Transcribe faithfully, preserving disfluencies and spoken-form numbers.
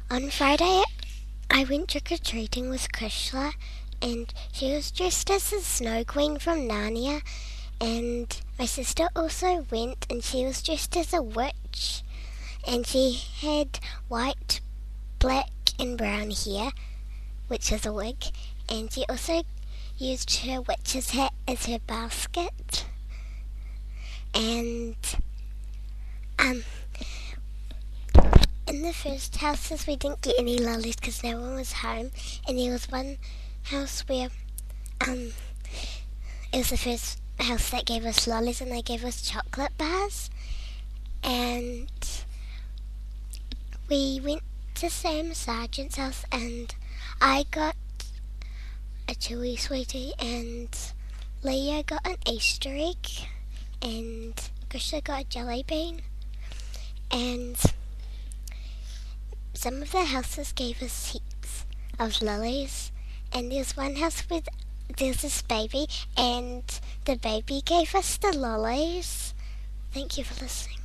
On Friday, I went trick-or-treating with Krishla, and she was dressed as the Snow Queen from Narnia, and my sister also went, and she was dressed as a witch, and she had white, black and brown hair, which is a wig, and she also used her witch's hat as her basket, and um in the first houses we didn't get any lollies because no one was home, and there was one house where um it was the first house that gave us lollies, and they gave us chocolate bars, and we went to Sam Sargent's house, and I got a chewy sweetie, and Leo got an Easter egg, and Krista got a jelly bean, and some of the houses gave us heaps of lollies, and there's one house with there's this baby, and the baby gave us the lollies. Thank you for listening.